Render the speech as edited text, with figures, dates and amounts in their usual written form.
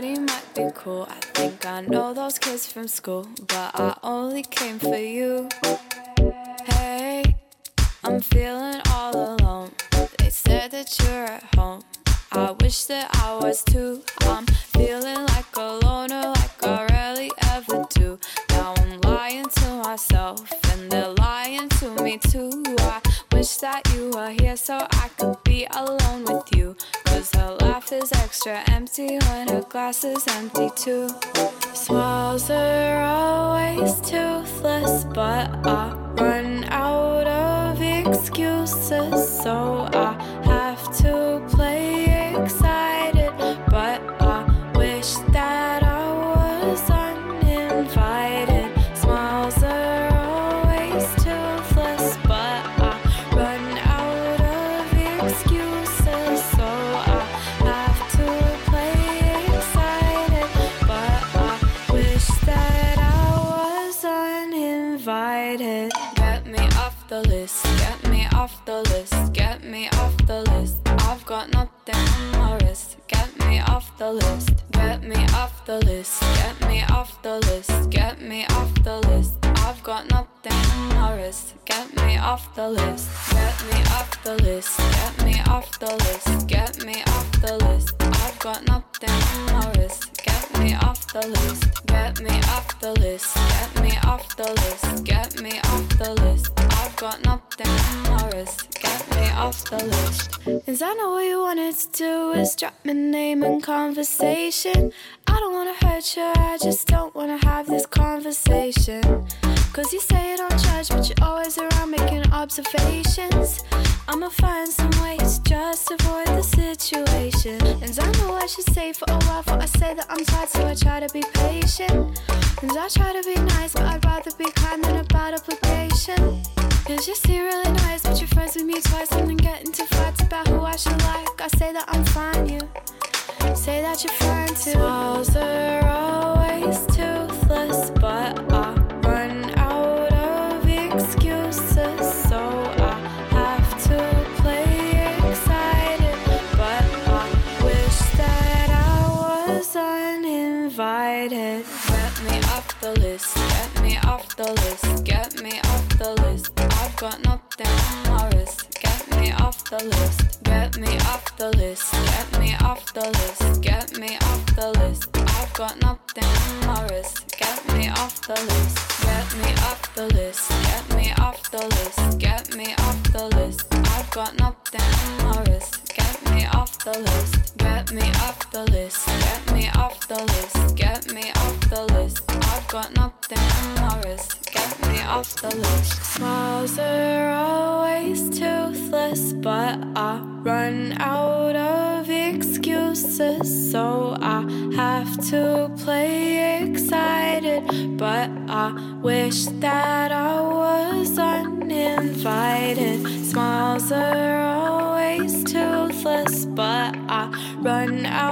body might be cool. I think I know those kids from school, but I only came for you. Hey, I'm feeling all alone. They said that you're at home. I wish that I was too. I'm feeling like a loner, like I rarely ever do. Now I'm lying to myself, and they're lying to me too. I wish that you were here so I could be alone with you. Cause her laugh is extra empty when her glass is empty too. Smiles are always toothless, but I run out of excuses. So I have to play excited, but I wish that I was uninvited. Smiles are always toothless, but I run out of excuses. So I have to play excited, but I wish that I was uninvited. Get me off the list, get me off the list, get me off the list. I've got nothing on my wrist. Get me off the list, get me off the list, get me off the list, get me off the list. I've got nothing on my wrist. Get me off the list, get me off the list, get me off the list, get me off the list. I've got nothing on my wrist. Get me off the list, get me off the list, get me off the list, get me off the list. I've got nothing on my wrist. Get me off the list. Cause I know what you wanted to do is drop my name in conversation. I don't wanna hurt you, I just don't wanna have this conversation. Cause you say you don't judge, but you're always around making observations. I'ma find some ways just to avoid the situation. And I know I should say for a while, for I say that I'm tired, so I try to be patient. And I try to be nice, but I'd rather be kind than a bad obligation. Cause you see really nice, but you're friends with me twice and then get into fights about who I should like. I say that I'm fine, you say that you're fine too. Smiles are always toothless, but I run out of excuses. So I have to play excited, but I wish that I was uninvited. Get me off the list, get me off the list, get me off the list. I've got nothing on my wrist. Get me off the list, get me off the list, get me off the list, get me off the list. I've got nothing on my wrist. Get me off the list, get me off the list, get me off the list, get me off the list. I've got nothing on my wrist. Get me off the list, get me off the list, get me off the list, get me off the list. I've got nothing on my wrist. Get me off the list. Smiles are always toothless, but I run out of excuses. So I have to play excited, but I wish that I was uninvited. Smiles are always toothless, but I run out